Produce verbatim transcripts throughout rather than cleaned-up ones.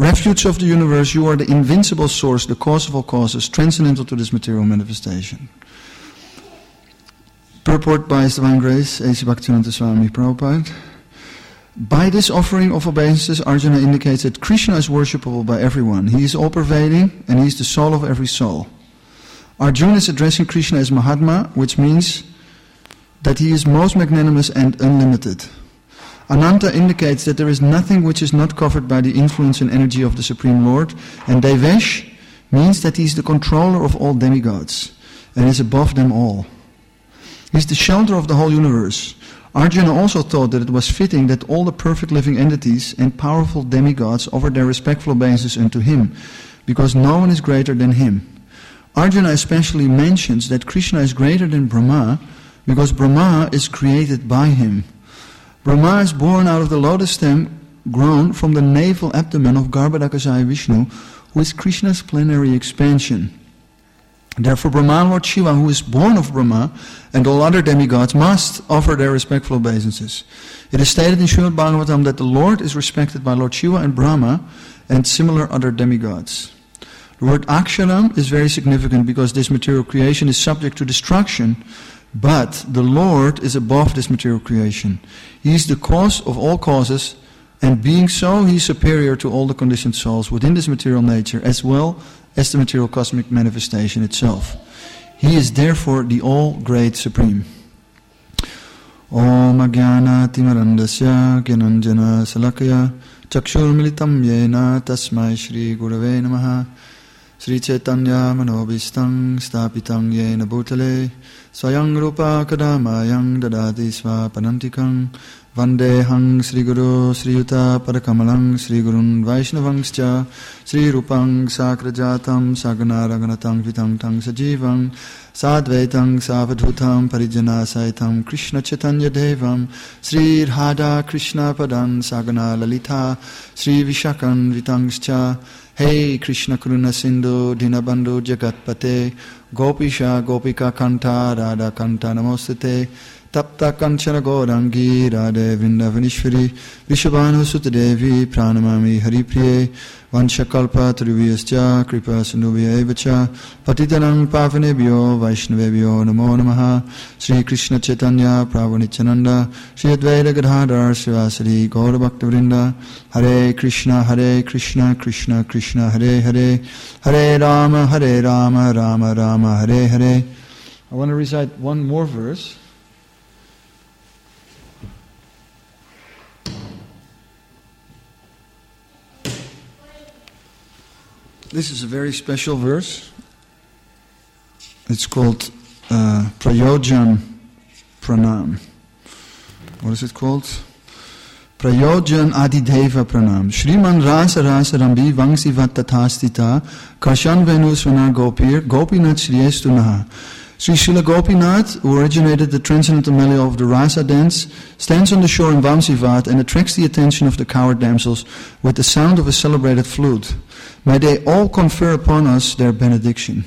Refuge of the universe, you are the invincible source, the cause of all causes, transcendental to this material manifestation. Purport by His Divine Grace, A C Bhaktivedanta Swami Prabhupada. By this offering of obeisances, Arjuna indicates that Krishna is worshipable by everyone. He is all-pervading, and he is the soul of every soul. Arjuna is addressing Krishna as Mahatma, which means that he is most magnanimous and unlimited. Ananta indicates that there is nothing which is not covered by the influence and energy of the Supreme Lord, and Devesh means that he is the controller of all demigods, and is above them all. He is the shelter of the whole universe. Arjuna also thought that it was fitting that all the perfect living entities and powerful demigods offer their respectful obeisances unto him, because no one is greater than him. Arjuna especially mentions that Krishna is greater than Brahma, because Brahma is created by him. Brahma is born out of the lotus stem grown from the navel abdomen of Garbhodakasaya Vishnu, who is Krishna's plenary expansion. Therefore, Brahma, Lord Shiva, who is born of Brahma, and all other demigods must offer their respectful obeisances. It is stated in Srimad Bhagavatam that the Lord is respected by Lord Shiva and Brahma and similar other demigods. The word Aksharam is very significant because this material creation is subject to destruction, but the Lord is above this material creation. He is the cause of all causes, and being so, he is superior to all the conditioned souls within this material nature, as well as the material cosmic manifestation itself. He is therefore the all-great Supreme. Om Ajnana Timarandasya Gyananjana Salakaya Chakshur Militam Yena Tasmai Shri Gurave Namaha Sri Chaitanya Manobhistang Stapitang Yena Bhutale Swayang Rupa Kadamayang Dadati Svapanantikang Vandehang Sri Guru Sri Yuta Padakamalang Sri Gurun Vaishnavangscha Sri Rupang Sakrajatam Sagana Raganatam Vitang Tang Sajivang Sadvaitang Savadhutam Parijana Saitam Krishna Chaitanya Devam Sri Radha Krishna Padan Sagana Lalita Sri Vishakan Vitangscha Hey Krishna Karuna Sindhu Dinabandhu Jagatpate Gopisha Gopika Kanta Radha Kanta Namostate Tapta Kanchana Gaurangi Radhe Vrindavanishwari Vishabhanu Sutadevi Pranamami Haripriye Vanshakalpa Triviyascha Kripa Sindhuvya Evacha Patitanang Pavanebhyo Vaishnavebhyo Namo Namaha Sri Krishna Chaitanya Prabhu Nityananda Sri Advaita Gadadhar Srivasadi Gaura Bhakta Vrinda Hare Krishna Hare Krishna Krishna Krishna Hare Hare Hare Rama Hare Rama Rama Rama Hare Hare. I want to recite one more verse. This is a very special verse. It's called uh, Prayojan Pranam. What is it called? Prayojan Adideva Pranam. Shriman Rasa Rasa Rambi Vangsi Vattatastita Kashan Venu Swana Gopir Gopinath Shriestunaha. Sri Srila Gopinath, who originated the transcendental melody of the Rasa dance, stands on the shore in Vamsivat and attracts the attention of the coward damsels with the sound of a celebrated flute. May they all confer upon us their benediction.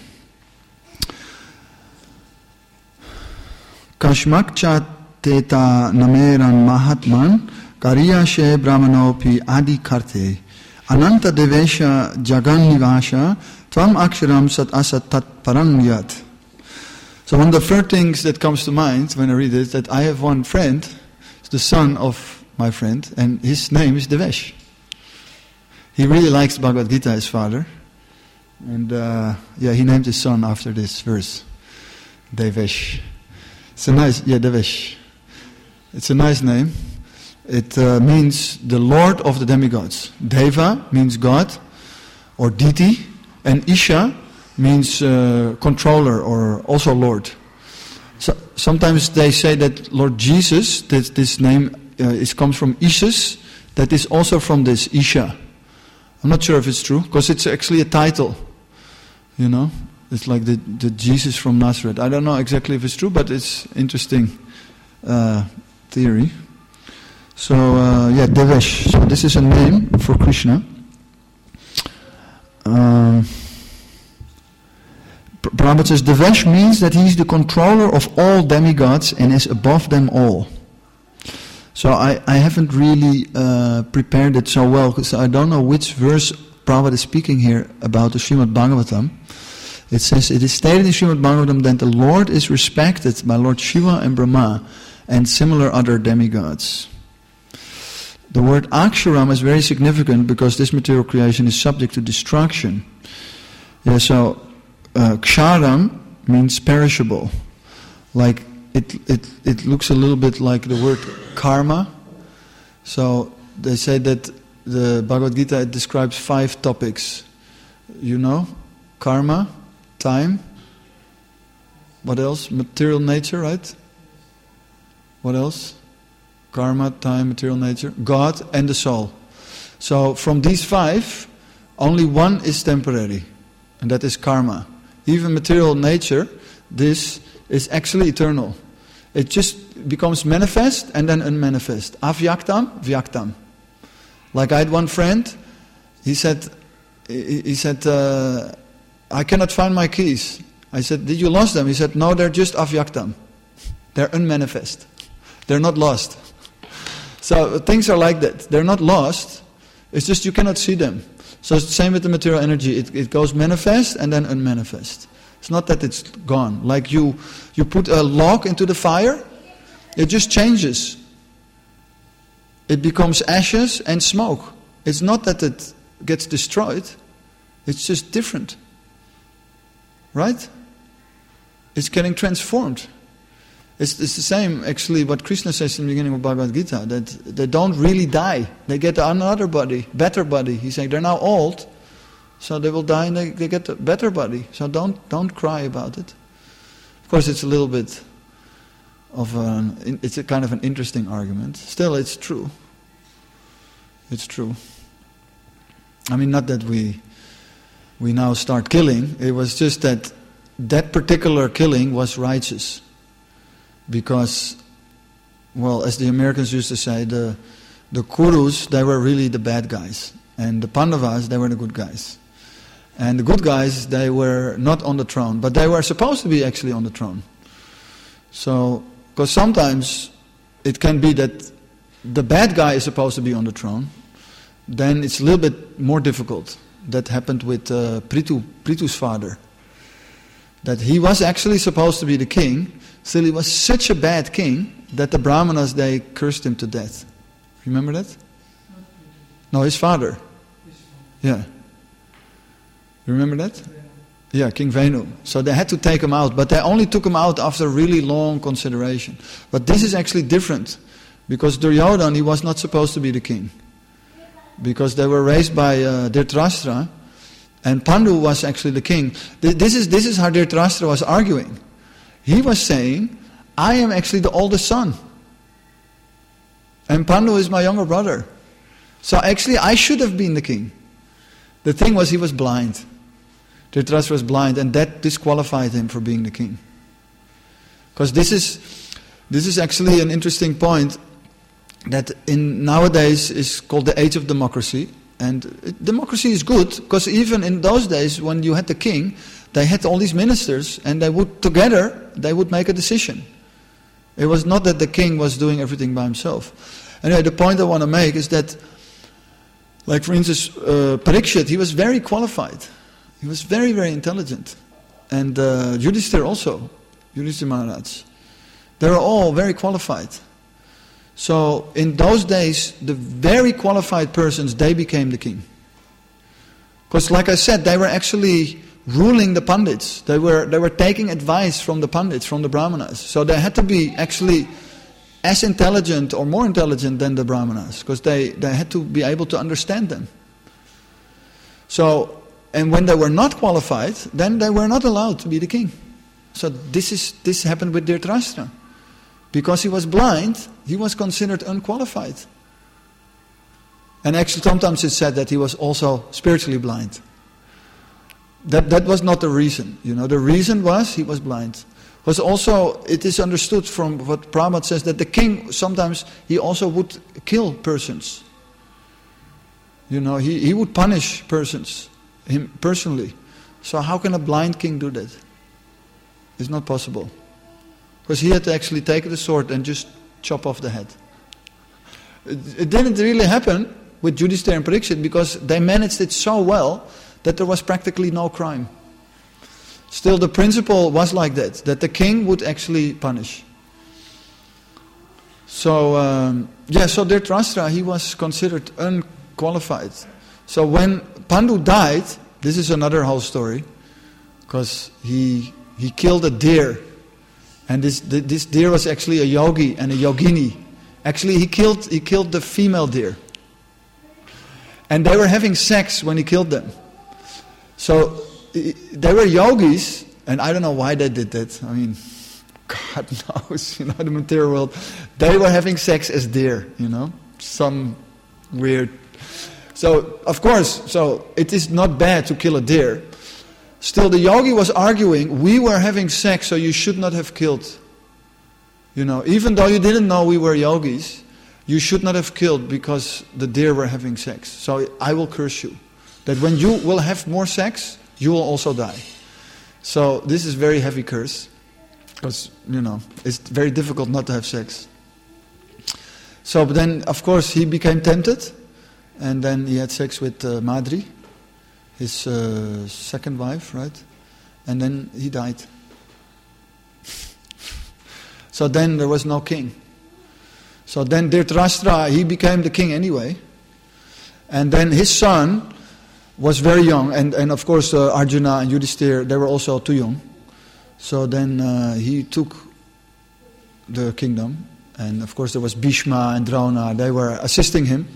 Kashmakcha teta nameran mahatman kariya she brahmanopi adi karte ananta devesha jagan nivasha tvam aksharam sat asat tat parang yat. So one of the first things that comes to mind when I read it is that I have one friend, it's the son of my friend, and his name is Devesh. He really likes Bhagavad Gita, his father. And uh, yeah, he named his son after this verse. Devesh. It's a nice, yeah, Devesh. It's a nice name. It uh, means the Lord of the demigods. Deva means God or deity. And Isha means uh, controller or also Lord. So, sometimes they say that Lord Jesus, that this name uh, is comes from Isis, that is also from this Isha. I'm not sure if it's true, because it's actually a title, you know. It's like the, the Jesus from Nazareth. I don't know exactly if it's true, but it's interesting uh, theory. So, uh, yeah, Devesh. So this is a name for Krishna. Um, Prabhupada says, Devesh means that he is the controller of all demigods and is above them all. So I, I haven't really uh, prepared it so well, because I don't know which verse Prabhupada is speaking here about the Srimad Bhagavatam. It says, it is stated in Srimad Bhagavatam that the Lord is respected by Lord Shiva and Brahma and similar other demigods. The word Aksharam is very significant because this material creation is subject to destruction. Yeah, so uh, Ksharam means perishable. Like it, it, it looks a little bit like the word karma. So they say that the Bhagavad Gita, it describes five topics. You know, karma, time. What else? Material nature, right? What else? Karma, time, material nature, God, and the soul. So from these five, only one is temporary, and that is karma. Even material nature, this is actually eternal. It just becomes manifest and then unmanifest. Avyaktam, vyaktam. Like I had one friend, he said, he said, uh, I cannot find my keys. I said, did you lost them? He said, no, they're just avyaktam. They're unmanifest. They're not lost. So things are like that. They're not lost. It's just you cannot see them. So it's the same with the material energy. It, it goes manifest and then unmanifest. It's not that it's gone. Like you, you put a log into the fire, it just changes. It becomes ashes and smoke. It's not that it gets destroyed. It's just different. Right? It's getting transformed. It's, it's the same, actually, what Krishna says in the beginning of Bhagavad Gita, that they don't really die. They get another body, better body. He's saying they're now old, so they will die and they, they get a better body. So don't don't cry about it. Of course, it's a little bit of an, it's a kind of an interesting argument. Still, it's true. It's true. I mean, not that we we now start killing. It was just that that particular killing was righteous. Because, well, as the Americans used to say, the the Kurus, they were really the bad guys. And the Pandavas, they were the good guys. And the good guys, they were not on the throne. But they were supposed to be actually on the throne. So, because sometimes it can be that the bad guy is supposed to be on the throne. Then it's a little bit more difficult. That happened with uh, Prithu, Prithu's father. That he was actually supposed to be the king. Still, he was such a bad king that the Brahmanas, they cursed him to death. Remember that? No, his father. Yeah. You remember that? Yeah, King Venu. So they had to take him out, but they only took him out after really long consideration. But this is actually different, because Duryodhana, he was not supposed to be the king. Because they were raised by uh, Dhritarashtra, and Pandu was actually the king. This is, this is how Dhritarashtra was arguing. He was saying, I am actually the oldest son. And Pandu is my younger brother. So actually I should have been the king. The thing was, he was blind. Dhritarashtra was blind, and that disqualified him for being the king. Because this is this is actually an interesting point that in nowadays is called the age of democracy. And democracy is good, because even in those days when you had the king, they had all these ministers, and they would together, they would make a decision. It was not that the king was doing everything by himself. Anyway, the point I want to make is that, like for instance, uh, Parikshit, he was very qualified. He was very, very intelligent. And uh, Yudhishthira also, Yudhishthira Maharaj. They were all very qualified. So in those days, the very qualified persons, they became the king. Because like I said, they were actually ruling the Pandits. They were they were taking advice from the Pandits, from the Brahmanas. So they had to be actually as intelligent or more intelligent than the Brahmanas, because they, they had to be able to understand them. So, and when they were not qualified, then they were not allowed to be the king. So this is this happened with Dhritarashtra. Because he was blind, he was considered unqualified. And actually sometimes it's said that he was also spiritually blind. That that was not the reason. You know, the reason was he was blind. Was also, it is understood from what Prabhupada says, that the king sometimes he also would kill persons. You know, he, he would punish persons, him personally. So how can a blind king do that? It's not possible. Because he had to actually take the sword and just chop off the head. It, it didn't really happen with Yudhishthira and Parikshit because they managed it so well that there was practically no crime. Still, the principle was like that, that the king would actually punish. So, um, yeah, so Dhritarashtra, he was considered unqualified. So when Pandu died, this is another whole story, because he he killed a deer, and this this deer was actually a yogi and a yogini. Actually, he killed he killed the female deer, and they were having sex when he killed them. So they were yogis, and I don't know why they did that. I mean, God knows, you know, the material world. They were having sex as deer, you know, some weird. So, of course, so it is not bad to kill a deer. Still, the yogi was arguing, we were having sex, so you should not have killed. You know, even though you didn't know we were yogis, you should not have killed because the deer were having sex. So I will curse you. That when you will have more sex, you will also die. So this is very heavy curse. Because, you know, it's very difficult not to have sex. So but then, of course, he became tempted. And then he had sex with uh, Madri, his uh, second wife, right? And then he died. So then there was no king. So then Dhritarashtra, he became the king anyway. And then his son was very young. And, and of course, uh, Arjuna and Yudhishthira, they were also too young. So then uh, he took the kingdom. And of course there was Bhishma and Drona, they were assisting him.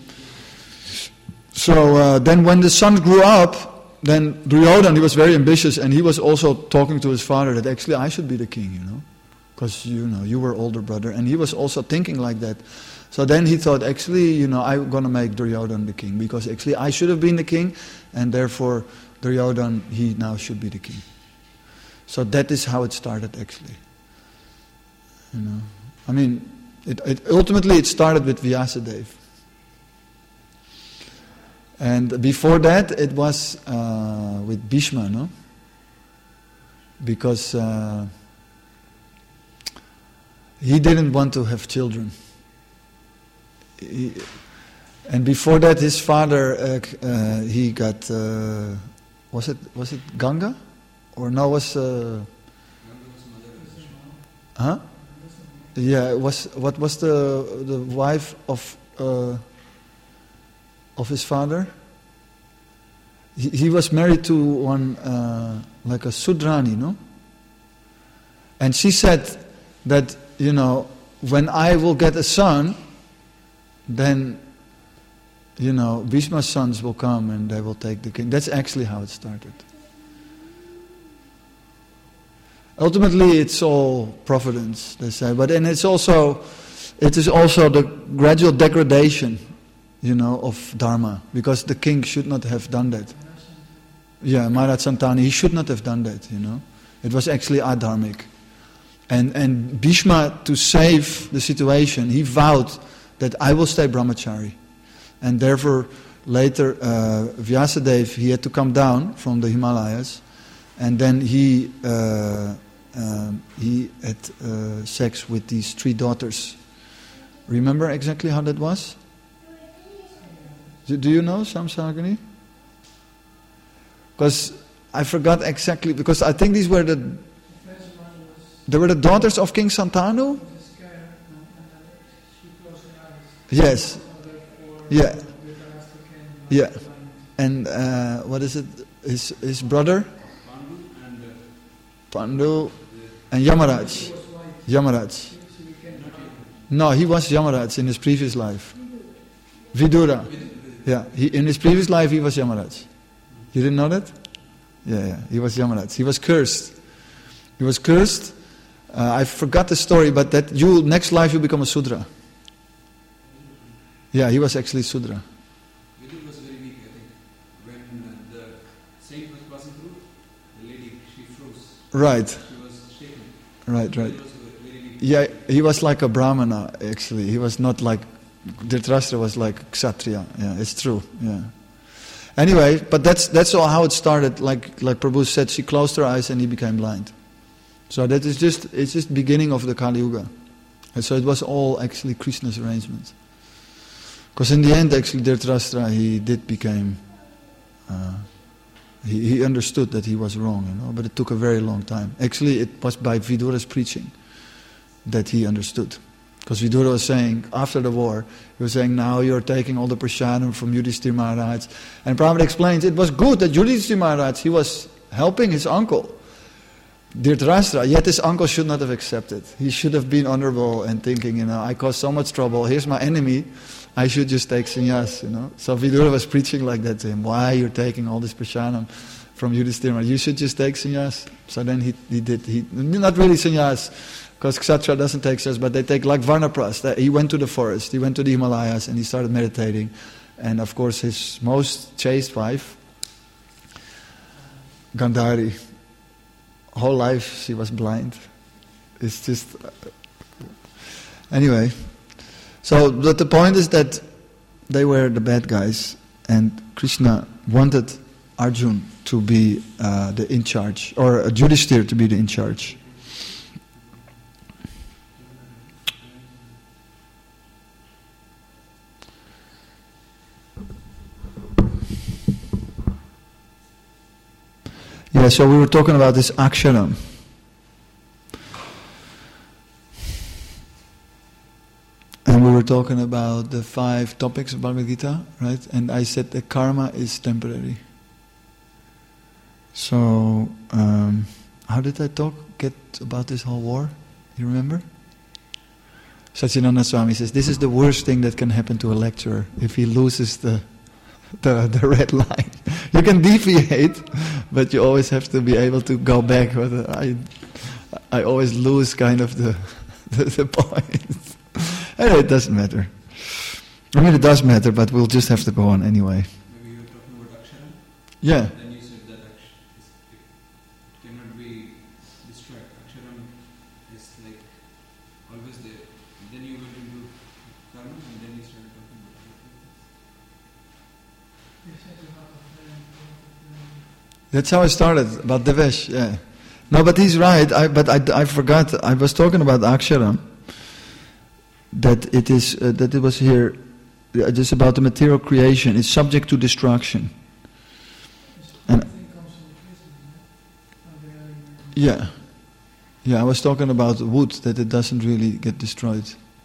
So uh, then when the son grew up, then Duryodhana, he was very ambitious, and he was also talking to his father that actually I should be the king, you know. Because, you know, you were older brother. And he was also thinking like that. So then he thought, actually, you know, I'm going to make Duryodhana the king. Because actually I should have been the king, and therefore Duryodhana, he now should be the king. So that is how it started, actually. You know, I mean, it, it ultimately it started with Vyasadeva. And before that, it was uh, with Bhishma, no? Because uh, he didn't want to have children. He, and before that, his father, uh, uh, he got, uh, was it was it Ganga? Or no, was... Uh, huh? Yeah, it was, what was the the wife of... Uh, of his father? He, he was married to one, uh, like a Sudrani, no? And she said that, you know, when I will get a son, then, you know, Bhishma's sons will come and they will take the king. That's actually how it started. Ultimately, it's all providence, they say. But and it's also, it is also the gradual degradation, you know, of Dharma, because the king should not have done that. Yeah, Maharaj Santani, he should not have done that, you know. It was actually adharmic. And and Bhishma, to save the situation, he vowed that I will stay brahmachari. And therefore, later, uh, Vyasadeva, he had to come down from the Himalayas, and then he uh, um, he had uh, sex with these three daughters. Remember exactly how that was? Do you know Samsagani? Because I forgot exactly, because I think these were the they were the daughters of King Santanu? Yes. Yeah. Yeah. And uh, what is it? His his brother? Pandu and Yamaraj. Yamaraj. No, he was Yamaraj in his previous life. Vidura. Yeah, he, in his previous life he was Yamaraj. You didn't know that? Yeah, yeah, he was Yamaraj. He was cursed. He was cursed. Uh, I forgot the story, but that you next life you become a Sudra. Yeah, he was actually Sudra. Vidura was very weak, I think. When the saint was passing through, the lady, she froze. Right. She was shaken. Right, right. He was very weak. Yeah, he was like a Brahmana, actually. He was not like... Dhritarashtra was like Kshatriya. Yeah, it's true. Yeah. Anyway, but that's that's all how it started. Like like Prabhu said, she closed her eyes and he became blind. So that is just it's just beginning of the Kali Yuga. And so it was all actually Krishna's arrangement. Because in the end, actually, Dhritarashtra, he did become, uh, he, he understood that he was wrong, you know, but it took a very long time. Actually, it was by Vidura's preaching that he understood. Because Vidura was saying, after the war, he was saying, now you're taking all the prasadam from Yudhishthira Maharaj. And Prabhupada explains, it was good that Yudhishthira Maharaj, he was helping his uncle, Dhritarashtra, yet his uncle should not have accepted. He should have been honorable and thinking, you know, I caused so much trouble, here's my enemy, I should just take sannyas, you know. So Vidura was preaching like that to him, why you're taking all this prasadam from Yudhishthira? You should just take sannyas. So then he, he did, he not really sannyas, because Kshatriya doesn't take sannyas, but they take like Varnapras. He went to the forest, he went to the Himalayas, and he started meditating. And of course his most chaste wife, Gandhari, whole life she was blind. It's just... Anyway, so but the point is that they were the bad guys, and Krishna wanted Arjun to be uh, the in charge, or uh, Yudhishthira to be the in charge. Yeah, so we were talking about this aksharam. And we were talking about the five topics of Bhagavad Gita, right? And I said that karma is temporary. So, um, how did I talk, get about this whole war? You remember? Satchidananda Swami says, this is the worst thing that can happen to a lecturer, if he loses the the, the red line. You can deviate, but you always have to be able to go back. But I, I always lose kind of the, the, the point. Anyway, it doesn't matter. I mean, it does matter, but we'll just have to go on anyway. Maybe you were talking about Aksharam? Yeah. Then you said that Aksh- it cannot be destroyed. Aksharam is like always there. And then you went into karma and then you started talking about That's how I started, about Devesh, yeah. No, but he's right, I, but I, I forgot, I was talking about Aksharam, that it is, uh, that it was here, uh, just about the material creation, it's subject to destruction. And yeah, yeah, I was talking about wood, that it doesn't really get destroyed.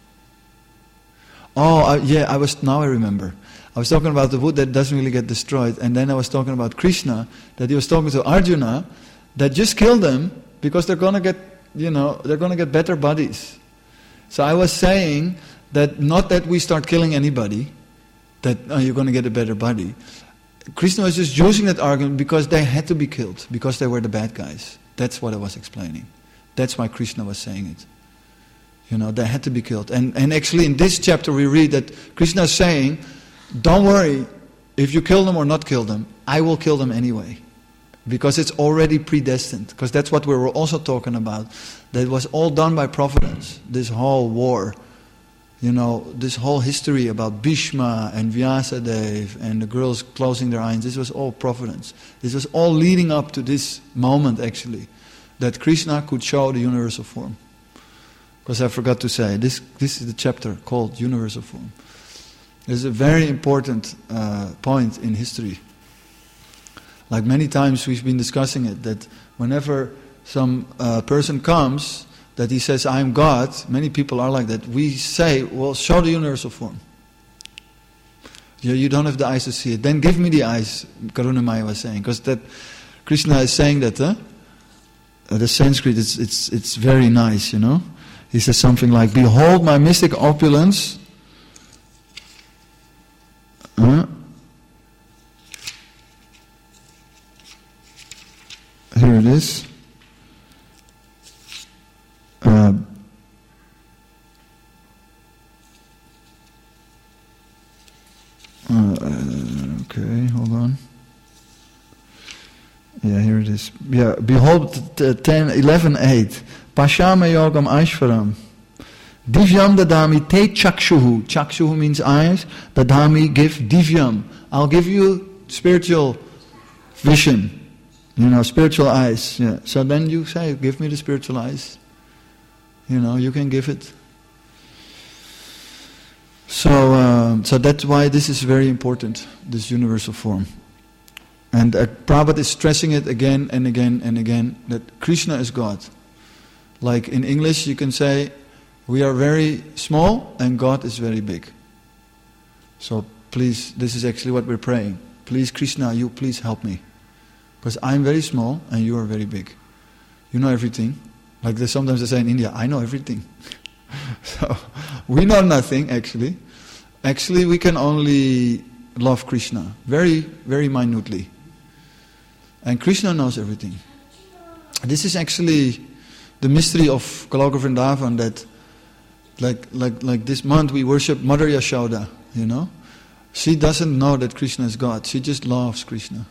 Oh, uh, yeah, I was, now I remember. I was talking about the wood that doesn't really get destroyed, and then I was talking about Krishna, that he was talking to Arjuna, that just kill them, because they're gonna get, you know, they're gonna get better bodies. So I was saying that not that we start killing anybody, that oh, you're gonna get a better body. Krishna was just using that argument because they had to be killed, because they were the bad guys. That's what I was explaining. That's why Krishna was saying it. You know, they had to be killed. And, and actually in this chapter we read that Krishna is saying, don't worry, if you kill them or not kill them, I will kill them anyway. Because it's already predestined. Because that's what we were also talking about. That it was all done by providence. This whole war. You know, this whole history about Bhishma and Vyasadeva and the girls closing their eyes. This was all providence. This was all leading up to this moment actually. That Krishna could show the universal form. Because I forgot to say, this, this is the chapter called Universal Form. It's a very important uh, point in history. Like many times we've been discussing it, that whenever some uh, person comes, that he says, I am God, many people are like that, we say, well, show the universal form. You, you don't have the eyes to see it. Then give me the eyes, Karunamaya was saying. Because that Krishna is saying that, huh? Uh, the Sanskrit, it's, it's, it's very nice, you know. He says something like, behold my mystic opulence. Uh, here it is. Uh, uh, okay, hold on. Yeah, here it is. Yeah, behold, t- ten, eleven, eight. Pashama yogam aishvaram. Divyam dadami te chakshuhu. Chakshuhu means eyes. Dadami, give divyam. I'll give you spiritual vision. You know, spiritual eyes. Yeah. So then you say, give me the spiritual eyes. You know, you can give it. So, uh, so that's why this is very important, this universal form. And uh, Prabhupada is stressing it again and again and again, that Krishna is God. Like in English you can say, we are very small and God is very big. So please, this is actually what we're praying. Please Krishna, you please help me. Because I'm very small and you are very big. You know everything. Like they sometimes they say in India, I know everything. So we know nothing actually. Actually we can only love Krishna very, very minutely. And Krishna knows everything. This is actually the mystery of Goloka Vrindavan, that like like like this month we worship Mother Yashoda, you know. She doesn't know that Krishna is God. She just loves Krishna.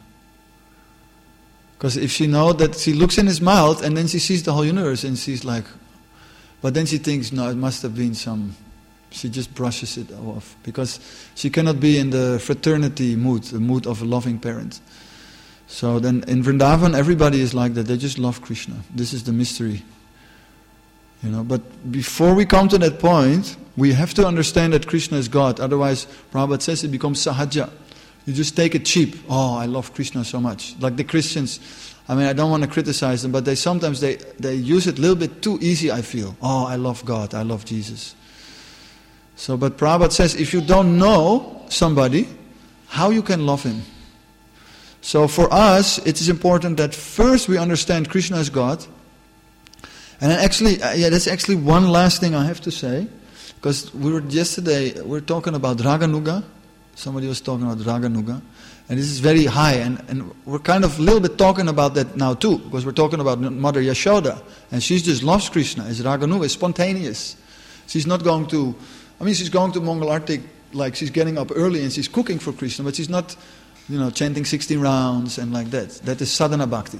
Because if she knows that, she looks in his mouth and then she sees the whole universe and she's like, but then she thinks, no, it must have been some, she just brushes it off. Because she cannot be in the fraternity mood, the mood of a loving parent. So then in Vrindavan everybody is like that, they just love Krishna. This is the mystery. You know, but before we come to that point, we have to understand that Krishna is God. Otherwise, Prabhupada says it becomes sahaja. You just take it cheap. Oh, I love Krishna so much. Like the Christians, I mean, I don't want to criticize them, but they sometimes they, they use it a little bit too easy, I feel. Oh, I love God, I love Jesus. So, but Prabhupada says, if you don't know somebody, how you can love him? So for us, it is important that first we understand Krishna is God. And then actually, uh, yeah, that's actually one last thing I have to say. Because we were yesterday, we were talking about Raganuga. Somebody was talking about Raganuga. And this is very high. And, and we're kind of a little bit talking about that now too. Because we're talking about Mother Yashoda. And she just loves Krishna. It's Raganuga, it's spontaneous. She's not going to, I mean, she's going to Mangal Artik, like she's getting up early and she's cooking for Krishna. But she's not, you know, chanting sixteen rounds and like that. That is sadhana bhakti.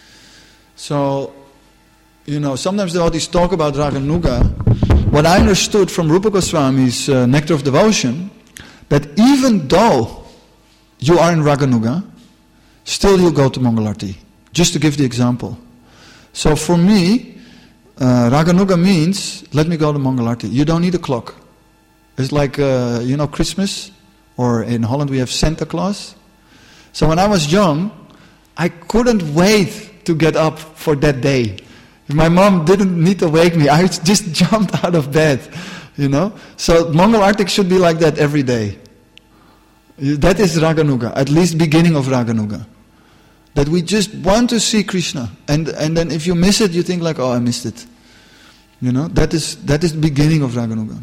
So, you know, sometimes the devotees talk about Raganuga. What I understood from Rupa Goswami's uh, Nectar of Devotion, that even though you are in Raganuga, still you go to Mangalarti. Just to give the example. So for me, uh, Raganuga means, let me go to Mangalarti. You don't need a clock. It's like, uh, you know, Christmas, or in Holland we have Santa Claus. So when I was young, I couldn't wait to get up for that day. My mom didn't need to wake me. I just jumped out of bed, you know. So Mangal Artik should be like that every day. That is Raganuga, at least beginning of Raganuga. That we just want to see Krishna. And and then if you miss it, you think like, oh, I missed it. You know, that is that is the beginning of Raganuga.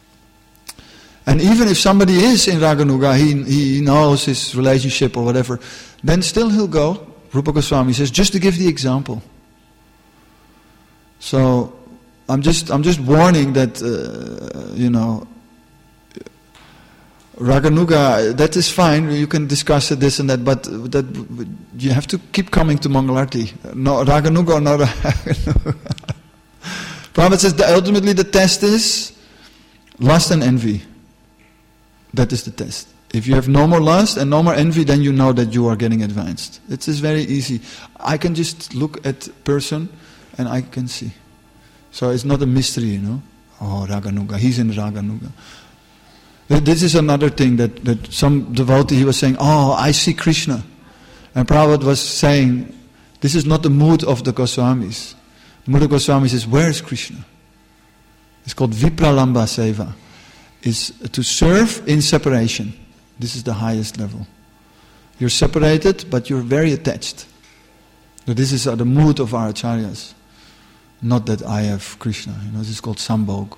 And even if somebody is in Raganuga, he, he knows his relationship or whatever, then still he'll go. Rupa Goswami says, just to give the example. So I'm just I'm just warning that uh, you know, Raganuga, that is fine. You can discuss it, this and that, but that you have to keep coming to Mangalarti. No Raganuga or no Raganuga. Prabhupada says that ultimately the test is lust and envy. That is the test. If you have no more lust and no more envy, then you know that you are getting advanced. It is very easy. I can just look at person and I can see. So it's not a mystery, you know. Oh, Raganuga, he's in Raganuga. This is another thing that, that some devotee, he was saying, oh, I see Krishna. And Prabhupada was saying, this is not the mood of the Goswamis. The mood of Goswamis says, where is Krishna? It's called Vipralamba Seva. It's to serve in separation. This is the highest level. You're separated, but you're very attached. So this is uh, the mood of our acharyas. Not that I have Krishna. You know, this is called Sambhog.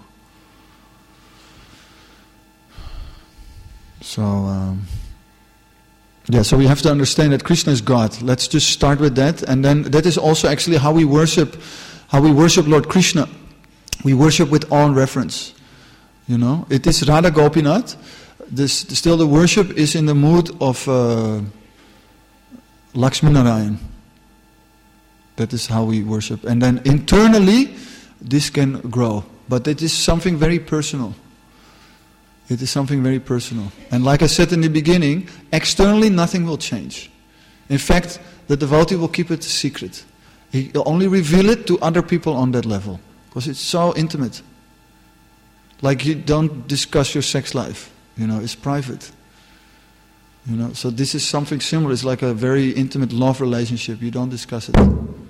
So, um, yeah, so we have to understand that Krishna is God. Let's just start with that. And then that is also actually how we worship, how we worship Lord Krishna. We worship with awe and reverence. You know, it is Radha Gopinath. This, still the worship is in the mood of uh, Lakshmi Narayan. That is how we worship. And then internally, this can grow. But it is something very personal. It is something very personal. And like I said in the beginning, externally nothing will change. In fact, the devotee will keep it a secret. He will only reveal it to other people on that level. Because it's so intimate. Like you don't discuss your sex life. You know, it's private. You know, so this is something similar. It's like a very intimate love relationship. You don't discuss it.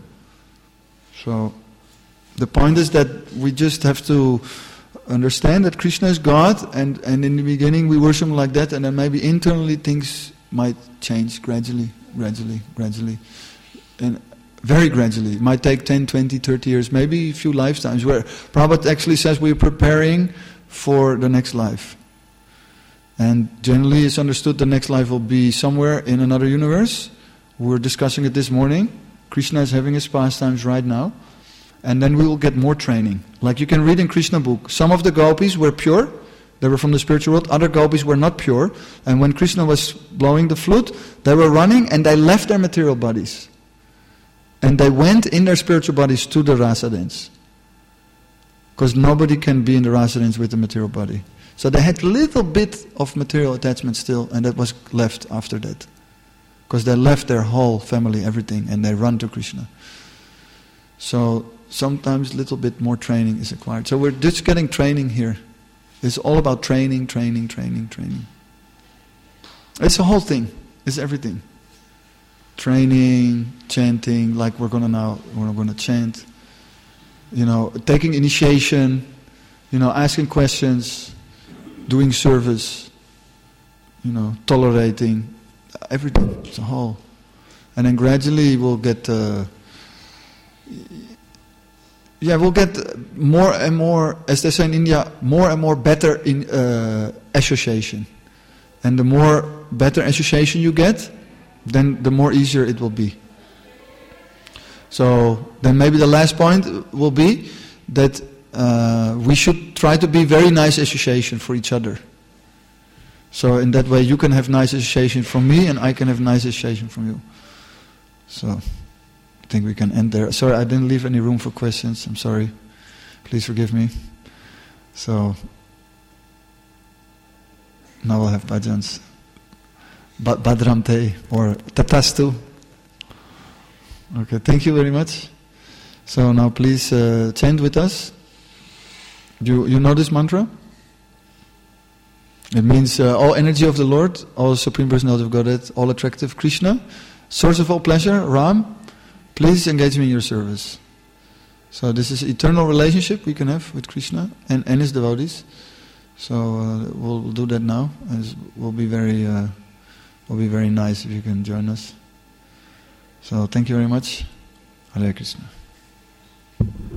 So the point is that we just have to understand that Krishna is God, and, and in the beginning we worship Him like that, and then maybe internally things might change gradually, gradually, gradually. And very gradually. It might take ten, twenty, thirty years, maybe a few lifetimes, where Prabhupada actually says we're preparing for the next life. And generally it's understood the next life will be somewhere in another universe. We were discussing it this morning. Krishna is having his pastimes right now. And then we will get more training. Like you can read in Krishna book, some of the gopis were pure, they were from the spiritual world, other gopis were not pure. And when Krishna was blowing the flute, they were running and they left their material bodies. And they went in their spiritual bodies to the rasa dance. Because nobody can be in the rasa dance with the material body. So they had a little bit of material attachment still, and that was left after that. Because they left their whole family, everything, and they run to Krishna. So sometimes a little bit more training is required. So we're just getting training here. It's all about training, training, training, training. It's a whole thing. It's everything. Training, chanting, like we're gonna now, we're gonna chant. You know, taking initiation. You know, asking questions. Doing service, you know, tolerating, everything, it's a whole. And then gradually we'll get, uh, yeah, we'll get more and more, as they say in India, more and more better in uh, association. And the more better association you get, then the more easier it will be. So then maybe the last point will be that Uh, we should try to be very nice association for each other. So in that way you can have nice association from me and I can have nice association from you. So I think we can end there. Sorry, I didn't leave any room for questions. I'm sorry. Please forgive me. So now we'll have bhajans. Ba- Badram Te or Tatastu. Okay, thank you very much. So now please uh, chant with us. You, you know this mantra? It means uh, all energy of the Lord, all Supreme Personality of Godhead, all attractive Krishna, source of all pleasure, Ram, please engage me in your service. So this is eternal relationship we can have with Krishna and, and his devotees. So uh, we'll, we'll do that now. It will be very, uh, will be very nice if you can join us. So thank you very much. Hare Krishna.